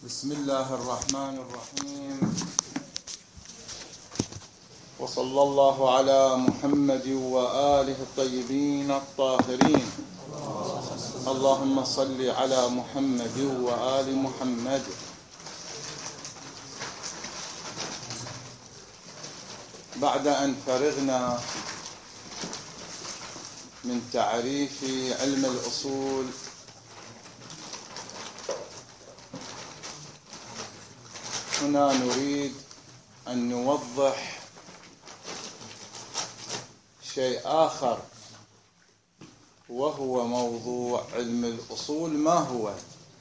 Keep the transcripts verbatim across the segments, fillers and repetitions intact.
بسم الله الرحمن الرحيم، وصلى الله على محمد وآله الطيبين الطاهرين. اللهم صل على محمد وآل محمد. بعد أن فرغنا من تعريف علم الأصول هنا نريد أن نوضح شيء آخر، وهو موضوع علم الأصول ما هو.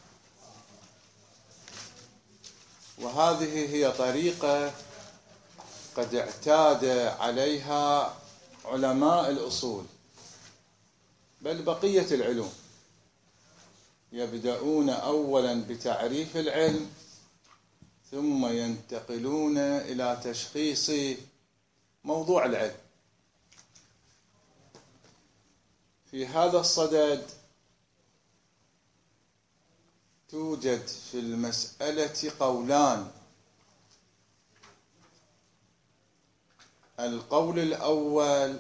وهذه هي طريقة قد اعتاد عليها علماء الأصول، بل بقية العلوم، يبدأون أولا بتعريف العلم ثم ينتقلون إلى تشخيص موضوع العلم. في هذا الصدد توجد في المسألة قولان. القول الأول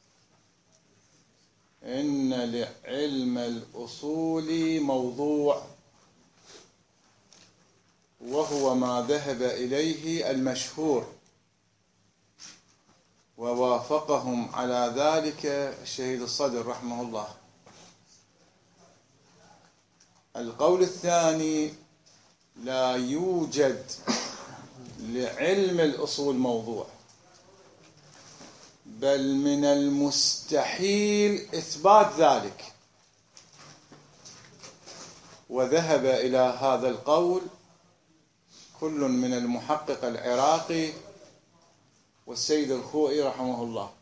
إن لعلم الأصول موضوع، وهو ما ذهب إليه المشهور، ووافقهم على ذلك الشهيد الصدر رحمه الله. القول الثاني لا يوجد لعلم الأصول موضوع، بل من المستحيل إثبات ذلك. وذهب إلى هذا القول كل من المحقق العراقي والسيد الخوئي رحمه الله.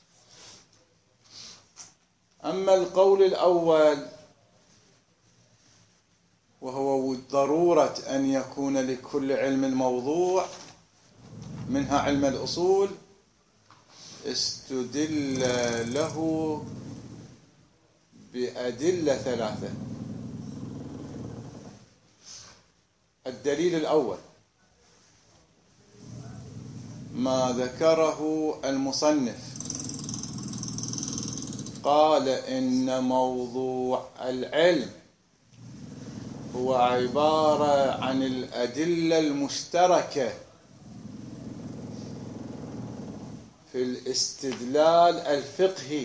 أما القول الأول وهو ضرورة أن يكون لكل علم موضوع، منها علم الأصول، استدل له بأدلة ثلاثة. الدليل الأول ما ذكره المصنف، قال إن موضوع العلم هو عبارة عن الأدلة المشتركة في الاستدلال الفقهي،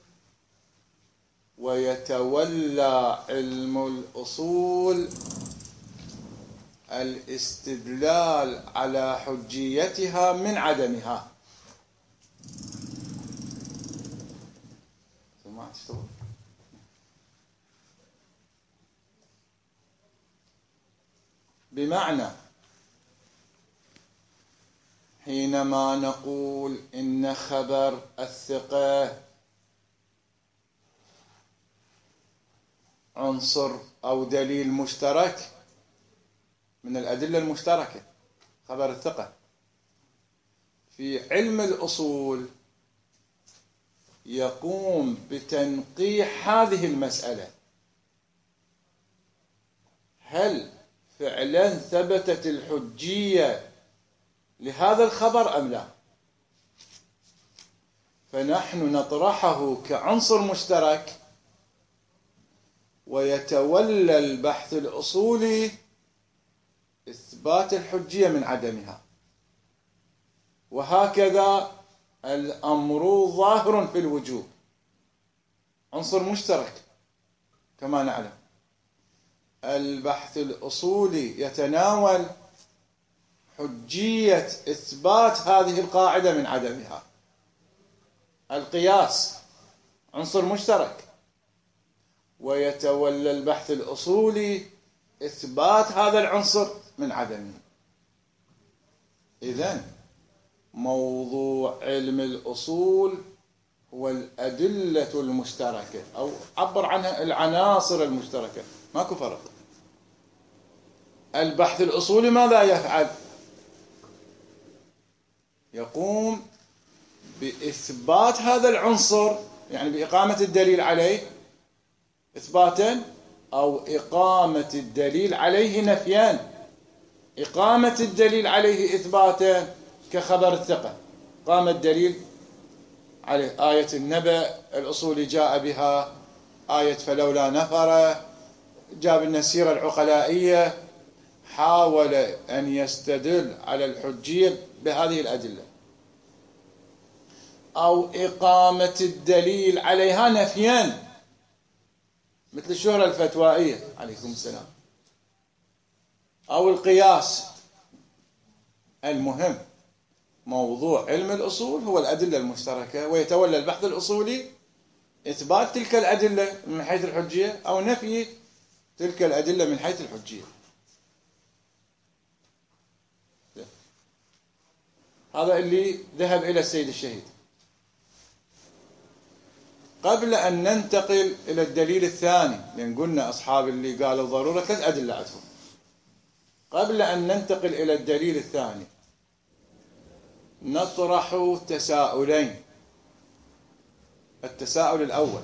ويتولى علم الأصول الاستدلال على حجيتها من عدمها. بمعنى حينما نقول إن خبر الثقة عنصر أو دليل مشترك من الأدلة المشتركة، خبر الثقة، في علم الأصول يقوم بتنقيح هذه المسألة: هل فعلا ثبتت الحجية لهذا الخبر أم لا؟ فنحن نطرحه كعنصر مشترك، ويتولى البحث الأصولي إثبات الحجية من عدمها. وهكذا الأمر ظاهر في الوجوب، عنصر مشترك كما نعلم. البحث الأصولي يتناول حجية إثبات هذه القاعدة من عدمها. القياس عنصر مشترك، ويتولى البحث الأصولي إثبات هذا العنصر من عدمه. إذن موضوع علم الأصول هو الأدلة المشتركة، أو عبر عنها العناصر المشتركة، ماكو فرق. البحث الأصولي ماذا يفعل؟ يقوم بإثبات هذا العنصر، يعني بإقامة الدليل عليه إثباتا، أو إقامة الدليل عليه نفيا. إقامة الدليل عليه إثباتا كخبر الثقة، قام الدليل عليه، آية النبأ الأصولي جاء بها، آية فلولا نفر جاب لنا السيرة العقلائية، حاول أن يستدل على الحجية بهذه الأدلة، أو إقامة الدليل عليها نفيا مثل الشهرة الفتوائية عليكم السلام، أو القياس. المهم موضوع علم الأصول هو الأدلة المشتركة، ويتولى البحث الأصولي إثبات تلك الأدلة من حيث الحجية أو نفي تلك الأدلة من حيث الحجية. هذا اللي ذهب إلى السيد الشهيد. قبل أن ننتقل إلى الدليل الثاني، لأن قلنا أصحاب اللي قالوا ضرورة ثلاث أدلة عندهم، قبل أن ننتقل إلى الدليل الثاني نطرح تساؤلين. التساؤل الأول،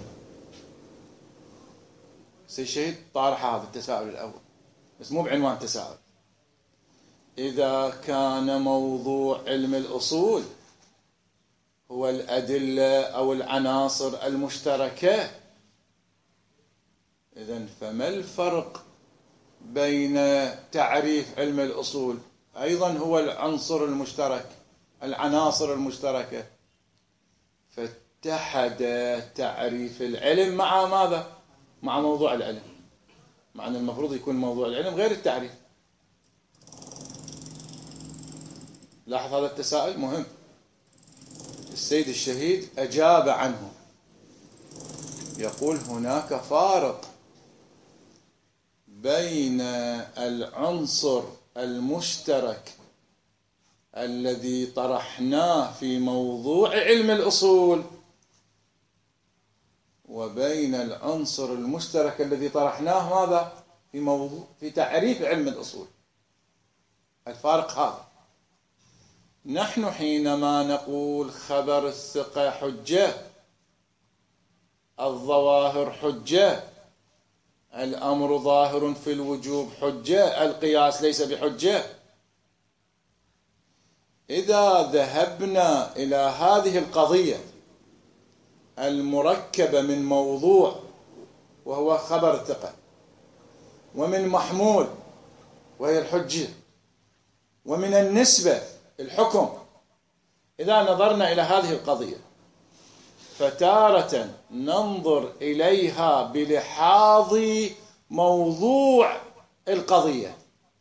السيد الشهيد طارح هذا التساؤل الأول بس مو بعنوان تساؤل: إذا كان موضوع علم الأصول هو الأدلة أو العناصر المشتركة، إذن فما الفرق بين تعريف علم الأصول أيضا هو العنصر المشترك، العناصر المشتركة، فاتحد تعريف العلم مع ماذا؟ مع موضوع العلم، مع أن المفروض يكون موضوع العلم غير التعريف. لاحظ هذا التساؤل مهم، السيد الشهيد أجاب عنه، يقول هناك فارق بين العنصر المشترك الذي طرحناه في موضوع علم الأصول وبين العنصر المشترك الذي طرحناه ماذا؟ في موضوع في تعريف علم الأصول. الفارق هذا. نحن حينما نقول خبر الثقة حجة، الظواهر حجة، الأمر ظاهر في الوجوب حجة، القياس ليس بحجة، إذا ذهبنا إلى هذه القضية المركبة من موضوع وهو خبر الثقة، ومن محمول وهي الحجة، ومن النسبة الحكم، إذا نظرنا إلى هذه القضية فتارة ننظر إليها بلحاظ موضوع القضية،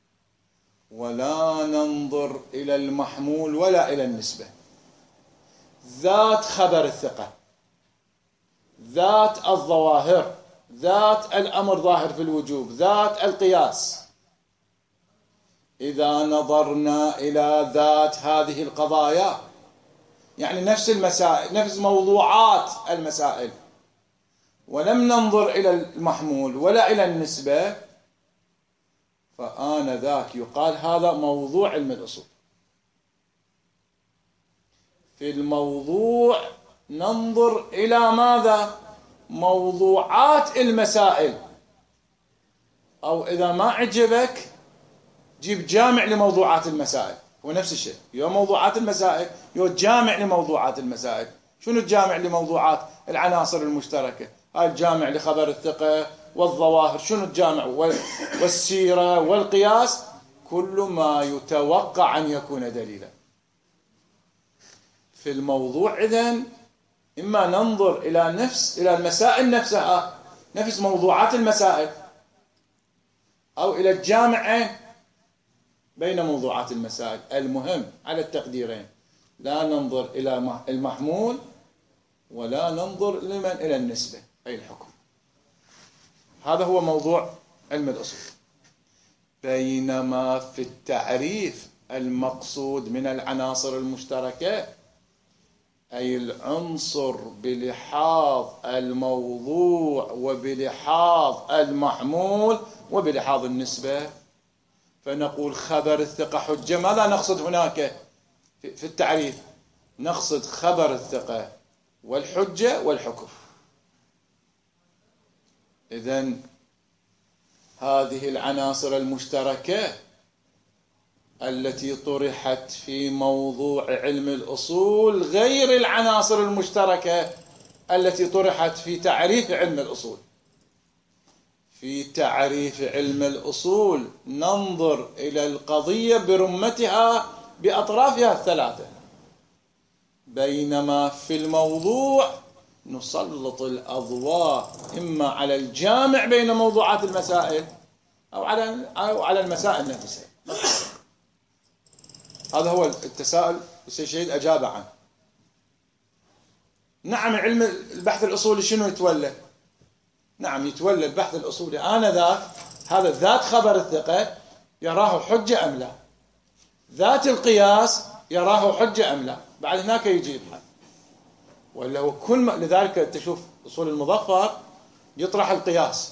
ولا ننظر إلى المحمول ولا إلى النسبة. ذات خبر الثقة، ذات الظواهر، ذات الأمر ظاهر في الوجوب، ذات القياس، إذا نظرنا إلى ذات هذه القضايا، يعني نفس المسائل، نفس موضوعات المسائل، ولم ننظر إلى المحمول ولا إلى النسبة، فآنذاك يقال هذا موضوع علم الأصول. في الموضوع ننظر إلى ماذا؟ موضوعات المسائل، أو إذا ما عجبك جيب جامع لموضوعات المسائل، هو نفس الشيء، يو موضوعات المسائل يو جامع لموضوعات المسائل. شنو الجامع لموضوعات العناصر المشتركة؟ هاي الجامع لخبر الثقة والظواهر، شنو الجامع؟ والسيرة والقياس، كل ما يتوقع أن يكون دليلا. في الموضوع إذن إما ننظر إلى نفس إلى المسائل نفسها، نفس موضوعات المسائل، أو إلى الجامعين بين موضوعات المسائل. المهم على التقديرين، لا ننظر إلى المحمول ولا ننظر لمن إلى النسبة أي الحكم. هذا هو موضوع علم الأصول. بينما في التعريف المقصود من العناصر المشتركة أي العنصر بلحاظ الموضوع وبلحاظ المحمول وبلحاظ النسبة، فنقول خبر الثقة حجة. ماذا نقصد هناك في التعريف؟ نقصد خبر الثقة والحجة والحكم. إذن هذه العناصر المشتركة التي طرحت في موضوع علم الأصول غير العناصر المشتركة التي طرحت في تعريف علم الأصول. في تعريف علم الأصول ننظر إلى القضية برمتها بأطرافها الثلاثة، بينما في الموضوع نسلط الأضواء إما على الجامع بين موضوعات المسائل أو على أو على المسائل نفسها. هذا هو التساؤل السيد الشهيد أجاب عنه. نعم، علم البحث الأصولي شنو يتولى؟ نعم، يتولى البحث الأصولي آنذاك هذا ذات خبر الثقة يراه حجة أم لا، ذات القياس يراه حجة أم لا، بعد هناك يجي يبحث. ولا هو كل ما لذلك تشوف أصول المظفر يطرح القياس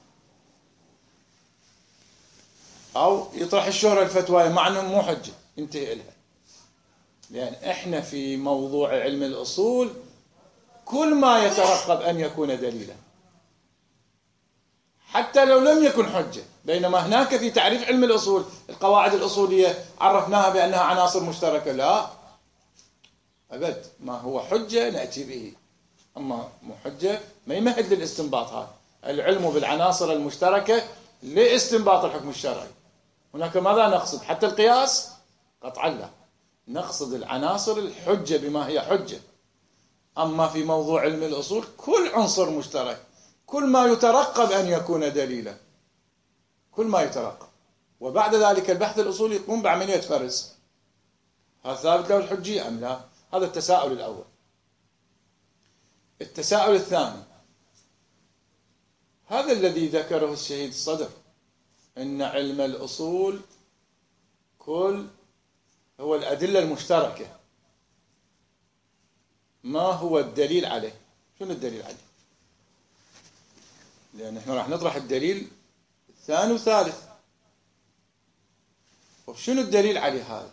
أو يطرح الشهرة الفتوى مع أنه مو حجة ينتهي إلها، لأن إحنا في موضوع علم الأصول كل ما يترقب أن يكون دليلا حتى لو لم يكن حجة، بينما هناك في تعريف علم الأصول القواعد الأصولية عرفناها بأنها عناصر مشتركة. لا أبد، ما هو حجة نأتي به، أما مو حجة ما يمهد للاستنباط. هذا العلم بالعناصر المشتركة لاستنباط الحكم الشرعي. هناك ماذا نقصد؟ حتى القياس قطعا لا، نقصد العناصر الحجة بما هي حجة. أما في موضوع علم الأصول كل عنصر مشترك، كل ما يترقب أن يكون دليلا، كل ما يترقب. وبعد ذلك البحث الأصولي يقوم بعملية فرز، هل ثابت له الحجية أم لا؟ هذا التساؤل الأول. التساؤل الثاني هذا الذي ذكره الشهيد الصدر، أن علم الأصول كل هو الأدلة المشتركة، ما هو الدليل عليه؟ شنو الدليل عليه؟ لأن احنا راح نطرح الدليل الثاني والثالث. وشنو الدليل عليه هذا؟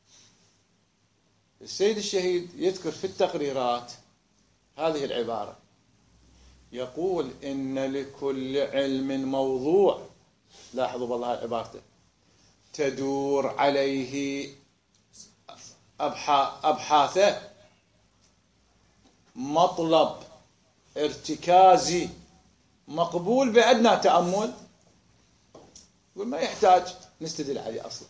السيد الشهيد يذكر في التقريرات هذه العبارة، يقول إن لكل علم موضوع، لاحظوا والله عبارته، تدور عليه أبحاثه، مطلب ارتكازي مقبول بأدنى تأمل. يقول ما يحتاج نستدل عليه أصلا.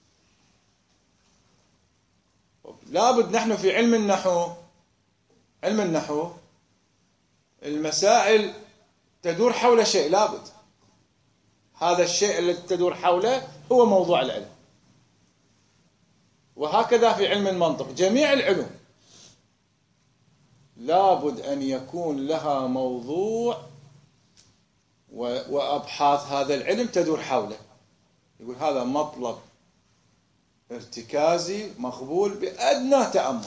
لابد نحن في علم النحو، علم النحو المسائل تدور حول شيء، لابد هذا الشيء الذي تدور حوله هو موضوع العلم. وهكذا في علم المنطق، جميع العلوم لابد أن يكون لها موضوع وأبحاث هذا العلم تدور حوله. يقول هذا مطلب ارتكازي مقبول بأدنى تأمل.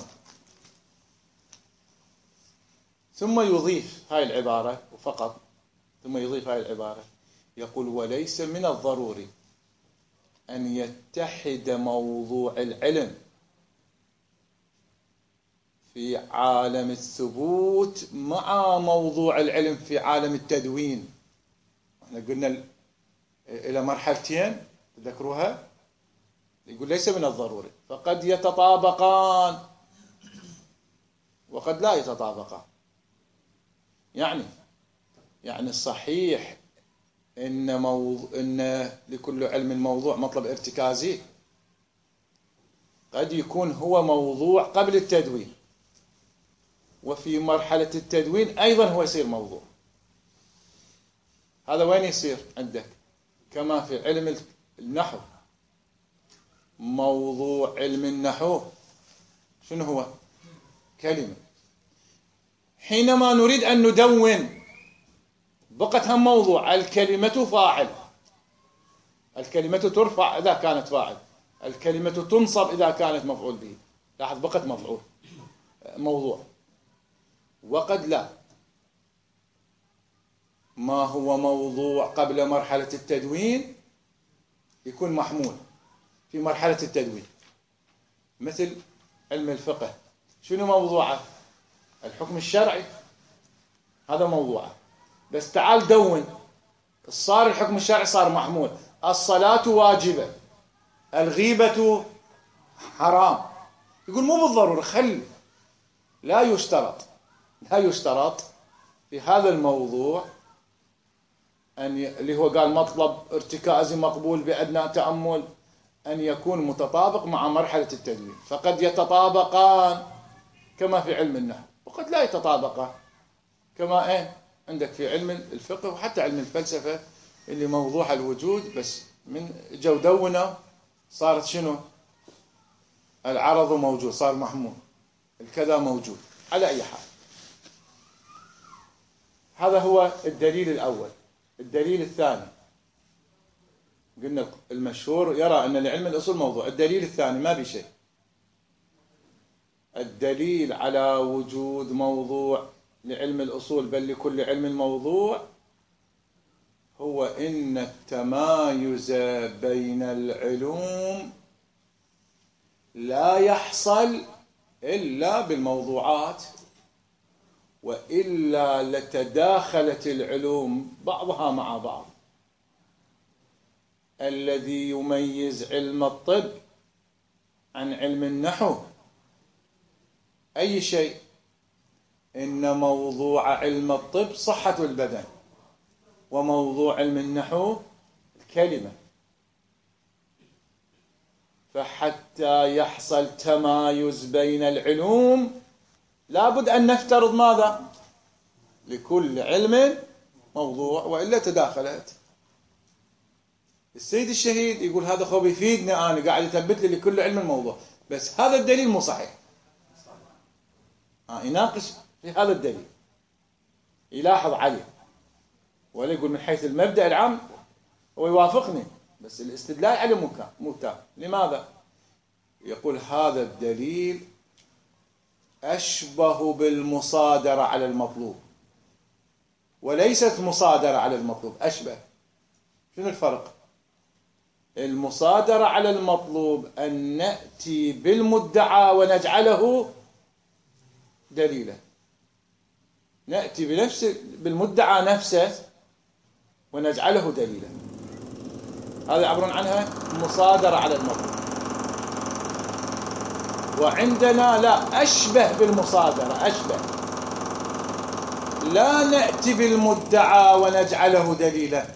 ثم يضيف هاي العبارة وفقط، ثم يضيف هاي العبارة، يقول وليس من الضروري أن يتحد موضوع العلم في عالم الثبوت مع موضوع العلم في عالم التدوين. احنا قلنا إلى مرحلتين تذكروها، يقول ليس من الضروري، فقد يتطابقان وقد لا يتطابقان. يعني يعني الصحيح إن, موضوع إن لكل علم موضوع مطلب ارتكازي، قد يكون هو موضوع قبل التدوين، وفي مرحلة التدوين أيضا هو يصير موضوع. هذا وين يصير عندك؟ كما في علم النحو، موضوع علم النحو شنو هو؟ كلمة. حينما نريد أن ندون بقت هم موضوع، الكلمة فاعل، الكلمة ترفع إذا كانت فاعل، الكلمة تنصب إذا كانت مفعول به. لاحظ بقت مفعول موضوع. وقد لا، ما هو موضوع قبل مرحلة التدوين يكون محمول في مرحلة التدوين. مثل علم الفقه، شنو موضوعه؟ الحكم الشرعي، هذا موضوعه. بس تعال دون، صار الحكم الشرعي صار محمول، الصلاة واجبة، الغيبة حرام. يقول مو بالضرورة، خل لا يشترط لا يشترط في هذا الموضوع أن ي... اللي هو قال مطلب ارتكازي مقبول بأدنى تأمل أن يكون متطابق مع مرحلة التدوين، فقد يتطابقان كما في علم النحو، وقد لا يتطابقان كما ايه عندك في علم الفقه وحتى علم الفلسفة اللي موضوع الوجود بس من جو دونا صارت شنو؟ العرض موجود، صار محمول، الكذا موجود. على أي حال، هذا هو الدليل الأول. الدليل الثاني قلنا المشهور يرى أن لعلم الأصول موضوع. الدليل الثاني ما بشيء. الدليل على وجود موضوع لعلم الأصول بل لكل علم موضوع هو إن التمايز بين العلوم لا يحصل إلا بالموضوعات، وإلا لتداخلت العلوم بعضها مع بعض. الذي يميز علم الطب عن علم النحو أي شيء؟ إن موضوع علم الطب صحة البدن، وموضوع علم النحو الكلمة. فحتى يحصل تمايز بين العلوم لابد أن نفترض ماذا؟ لكل علم موضوع، وإلا تداخلت. السيد الشهيد يقول هذا خو بيفيدني، أنا قاعد يثبت لي لكل علم موضوع، بس هذا الدليل مو صحيح. آه يناقش في هذا الدليل، يلاحظ عليه، ولا يقول من حيث المبدأ العام هو يوافقني، بس الاستدلال عليه مو تام. لماذا؟ يقول هذا الدليل أشبه بالمصادرة على المطلوب، وليست مصادرة على المطلوب، أشبه. شنو الفرق؟ المصادرة على المطلوب أن نأتي بالمدعى ونجعله دليلا، نأتي بنفس بالمدعى نفسه ونجعله دليلا. هذا يعبرون عنها مصادرة على المطلوب. وعندنا لا، أشبه بالمصادرة، أشبه، لا نأتي بالمدعى ونجعله دليلا،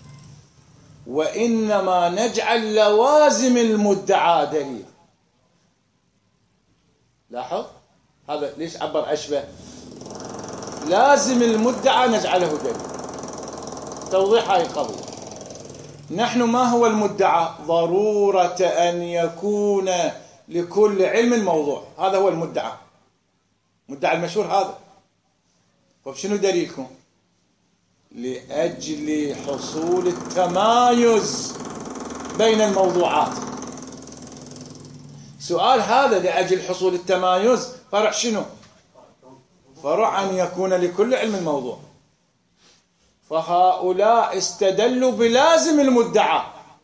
وإنما نجعل لوازم المدعى دليل. لاحظ هذا ليش عبر أشبه؟ لازم المدعى نجعله دليل. توضيح هاي القضية. نحن ما هو المدعى؟ ضرورة أن يكون لكل علم موضوع، هذا هو المدعى، مدعى المشهور هذا. وبشنو دليلكم؟ لأجل حصول التمايز بين الموضوعات. سؤال هذا لأجل حصول التمايز فرع شنو؟ فرع أن يكون لكل علم موضوع. فهؤلاء استدلوا بلازم المدعى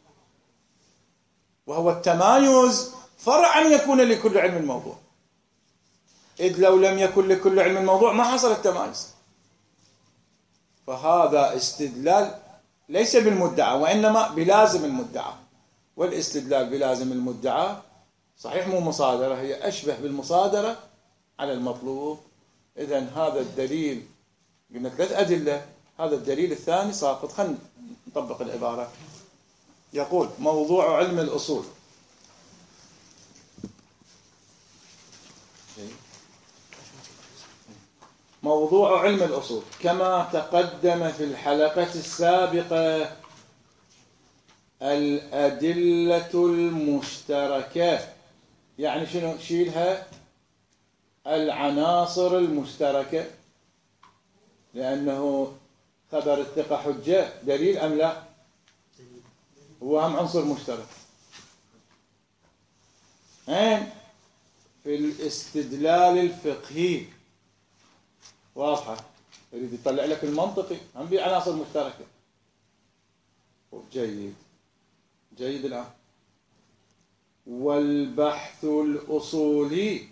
وهو التمايز، فرع أن يكون لكل علم موضوع. إذ لو لم يكن لكل علم موضوع ما حصل التمايز. فهذا استدلال ليس بالمدعى وإنما بلازم المدعى. والاستدلال بلازم المدعى صحيح مو مصادرة، هي أشبه بالمصادرة على المطلوب. إذن هذا الدليل، قلنا ثلاث أدلة، هذا الدليل الثاني ساقط. خلينا نطبق العبارة. يقول موضوع علم الأصول موضوع علم الأصول كما تقدم في الحلقة السابقة الأدلة المشتركة. يعني شنو؟ شيلها العناصر المشتركة، لأنه خبر الثقة حجة دليل أم لا؟ هو هم عنصر مشترك. أين؟ في الاستدلال الفقهي واضحة، يريد يطلع لك المنطقي هم بيه عناصر مشتركة. جيد جيد. الآن والبحث الأصولي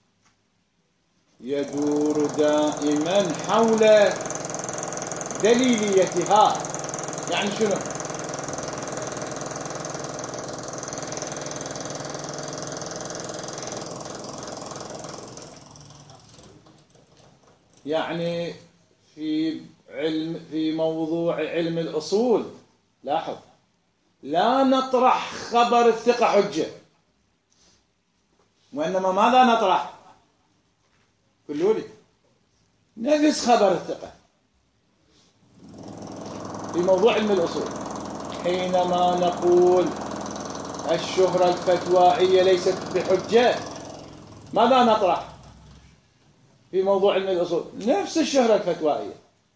يدور دائما حول دليليتها. يعني شنو؟ يعني في علم في موضوع علم الأصول لاحظ لا نطرح خبر الثقة حجة، وإنما ماذا نطرح؟ قولوا لي. نفس خبر الثقة في موضوع علم الأصول. حينما نقول الشهرة الفتوائية ليست بحجة، ماذا نطرح في موضوع علم الأصول؟ نفس الشهرة الفتوائية.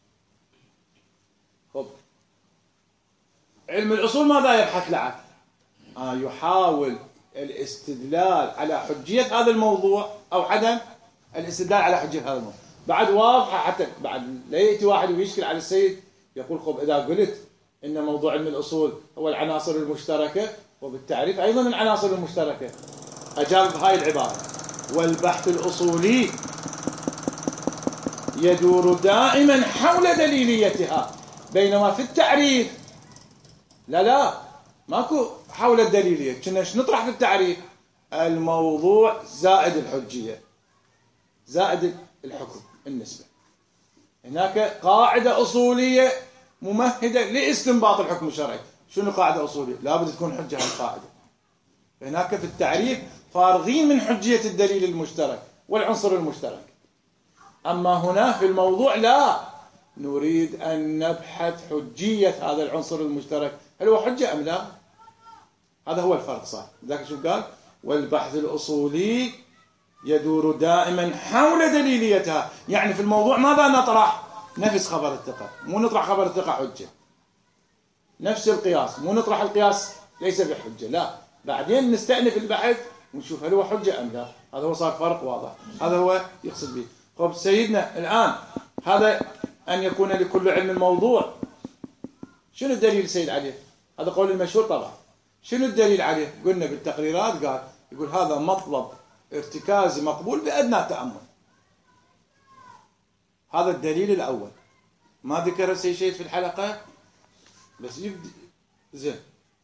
خب علم الأصول ماذا يبحث له؟ آه يحاول الاستدلال على حجية هذا الموضوع أو عدم الاستدلال على حجية هذا الموضوع. بعد واضحة، حتى بعد لا يأتي واحد ويشكل على السيد يقول خب إذا قلت إن موضوع علم الأصول هو العناصر المشتركة، وبالتعريف أيضا العناصر المشتركة، أجاب بهاي العبارة: والبحث الأصولي يدور دائما حول دليليتها، بينما في التعريف لا لا ماكو حول الدليلية. كنا ايش نطرح في التعريف؟ الموضوع زائد الحجية زائد الحكم النسبة. هناك قاعدة أصولية ممهدة لاستنباط الحكم الشرعي. شنو قاعدة أصولية؟ لابد تكون حجة هالقاعدة. هناك في التعريف فارغين من حجية الدليل المشترك والعنصر المشترك. أما هنا في الموضوع لا، نريد أن نبحث حجية هذا العنصر المشترك، هل هو حجة أم لا؟ هذا هو الفرق. صح ذاك شو قال؟ والبحث الأصولي يدور دائما حول دليليتها. يعني في الموضوع ماذا نطرح؟ نفس خبر الثقة، مو نطرح خبر الثقة حجة. نفس القياس، مو نطرح القياس ليس بحجة، لا، بعدين نستأنف البحث ونشوف هل هو حجة أم لا. هذا هو صار فرق واضح، هذا هو يقصد به. طب سيدنا الآن هذا أن يكون لكل علم موضوع، شنو الدليل سيد عليه؟ هذا قول المشهور طبعا. شنو الدليل عليه؟ قلنا بالتقريرات قال يقول هذا مطلب ارتكازي مقبول بأدنى تأمل. هذا الدليل الأول. ما ذكر شيء في الحلقة بس يبدأ زين،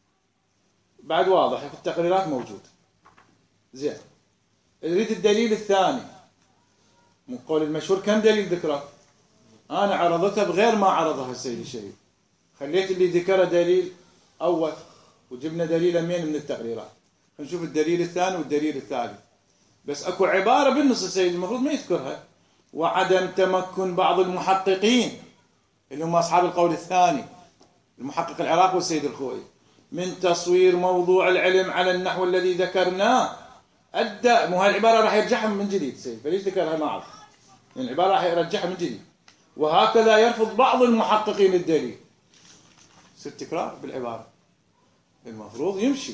بعد واضح في التقريرات موجود. زين، نريد الدليل الثاني من قول المشهور. كم دليل ذكره؟ أنا عرضتها بغير ما عرضها السيد الشهيد. خليت اللي ذكره دليل أول وجبنا دليل مين من التقريرات. نشوف الدليل الثاني والدليل الثالث. بس اكو عبارة بالنص السيد المفروض ما يذكرها: وعدم تمكن بعض المحققين اللي هم أصحاب القول الثاني، المحقق العراقي والسيد الخوئي، من تصوير موضوع العلم على النحو الذي ذكرناه أدى. مو هاي العبارة راح يرجعها من جديد سيد، فليش ذكرها ما أعرف، يعني العبارة راح يرجعها من جديد. وهكذا يرفض بعض المحققين الدليل. ست تكرار بالعبارة، المفروض يمشي.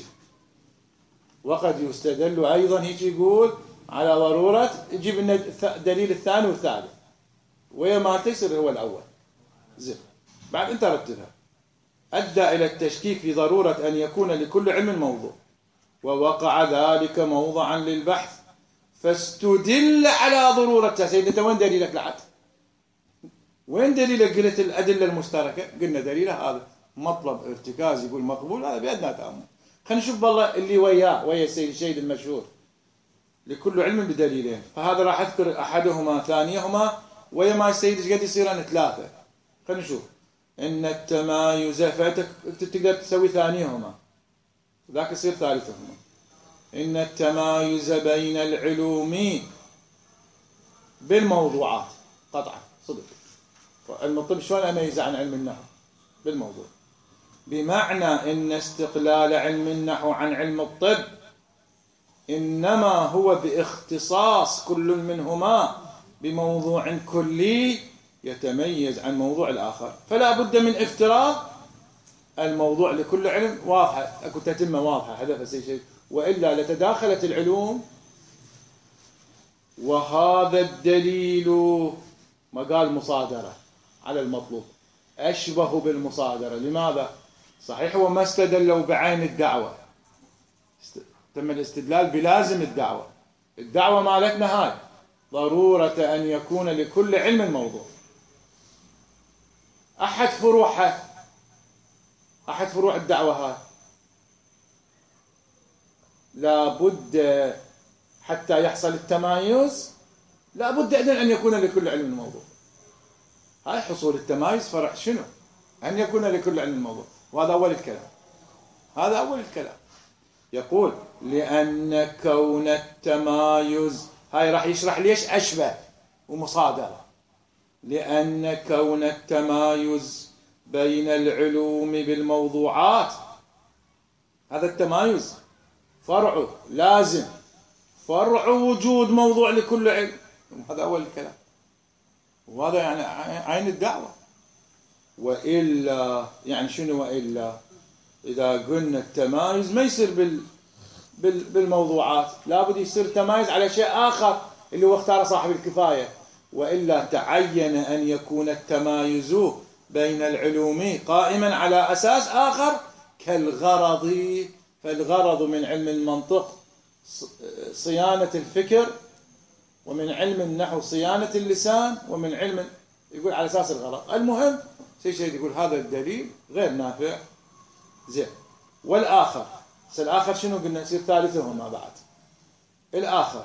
وقد يستدل أيضا هيك يقول على ضرورة يجيب لنا الدليل الثاني والثالث، ويا ما تيسر هو الأول. زين، بعد أنت رتبها. أدى إلى التشكيك في ضرورة أن يكون لكل علم موضوع، ووقع ذلك موضعا للبحث، فاستدل على ضرورتها. سيدنا أنت وين دليلك لحد؟ وين دليلك؟ قلت الأدلة المشتركة، قلنا دليله هذا مطلب ارتكاز يقول مقبول، هذا بأدنى تأمل. خلينا نشوف بالله اللي وياه ويا السيد الشهيد المشهور لكل علم بدليلين، فهذا راح أذكر أحدهما ثانيهما، ويا ما السيد قد يصيران ثلاثة. خلينا نشوف إن التمايز، فأنت تقدر تسوي ثانيهما ذاك يصير ثالثهما. إن التمايز بين العلوم بالموضوعات قطعا صدق. علم الطب شلون أميز عن علم النحو؟ بالموضوع. بمعنى إن استقلال علم النحو عن علم الطب إنما هو باختصاص كل منهما بموضوع كلي يتميز عن موضوع الآخر. فلا بد من افتراض الموضوع لكل علم واضحة، أكو تتمة واضحة حدث شيء، وإلا لتداخلت العلوم. وهذا الدليل مقال مصادرة على المطلوب، أشبه بالمصادرة. لماذا؟ صحيح هو ما استدلوا بعين الدعوة، تم الاستدلال بلازم الدعوة. الدعوة مالتنا هاي ضرورة أن يكون لكل علم موضوع. أحد فروعها، أحد فروع الدعوة هاي لابد حتى يحصل التمايز لا بد إذن أن يكون لكل علم موضوع. هاي حصول التمايز فرع شنو؟ أن يكون لكل علم موضوع، وهذا أول الكلام. هذا أول الكلام. يقول لأن كون التمايز، هاي راح يشرح ليش أشبه ومصادرة. لأن كون التمايز بين العلوم بالموضوعات، هذا التمايز فرعه لازم، فرع وجود موضوع لكل علم. هذا أول الكلام، وهذا يعني عين الدعوة. وإلا يعني شنو وإلا؟ إذا قلنا التمايز ما يصير بال بالموضوعات، لابد يصير تمايز على شيء آخر اللي هو اختار صاحب الكفاية. وإلا تعين أن يكون التمايز بين العلوم قائما على أساس آخر كالغرض. فالغرض من علم المنطق صيانة الفكر، ومن علم النحو صيانة اللسان، ومن علم يقول على أساس الغرض. المهم شيء شيء يقول هذا الدليل غير نافع. زين. والآخر، الآخر شنو قلنا؟ يصير ثالثهما بعد الآخر.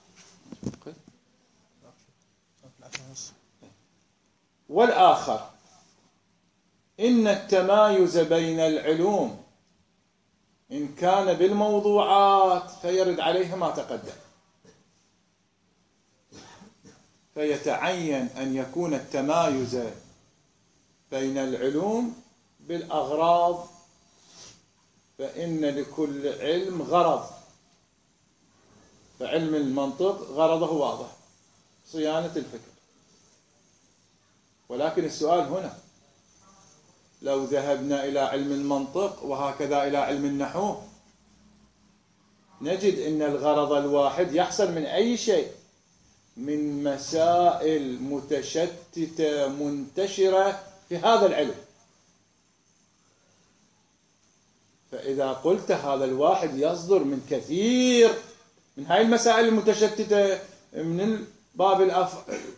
والآخر إن التمايز بين العلوم إن كان بالموضوعات فيرد عليها ما تقدم، فيتعين أن يكون التمايز بين العلوم بالأغراض، فإن لكل علم غرض. فعلم المنطق غرضه واضح، صيانة الفكر. ولكن السؤال هنا، لو ذهبنا إلى علم المنطق وهكذا إلى علم النحو، نجد أن الغرض الواحد يحصل من أي شيء، من مسائل متشتتة منتشرة في هذا العلم. فإذا قلت هذا الواحد يصدر من كثير من هاي المسائل المتشتتة، من باب الأف...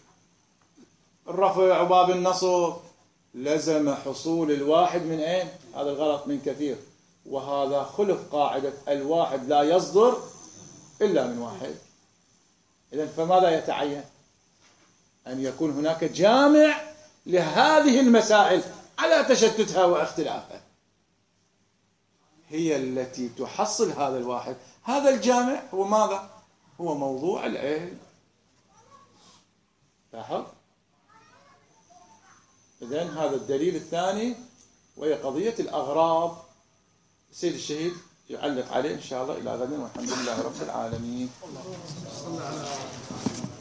الرفع وباب النصب، لزم حصول الواحد من أين؟ هذا الغلط من كثير. وهذا خلف قاعدة الواحد لا يصدر إلا من واحد. إذن فماذا يتعين؟ أن يكون هناك جامع لهذه المسائل على تشتتها واختلافها، هي التي تحصل هذا الواحد. هذا الجامع هو ماذا؟ هو موضوع العلم. لاحظ؟ إذن هذا الدليل الثاني، وهي قضية الأغراض. السيد الشهيد يعلق عليه إن شاء الله إلى غد، والحمد لله رب العالمين.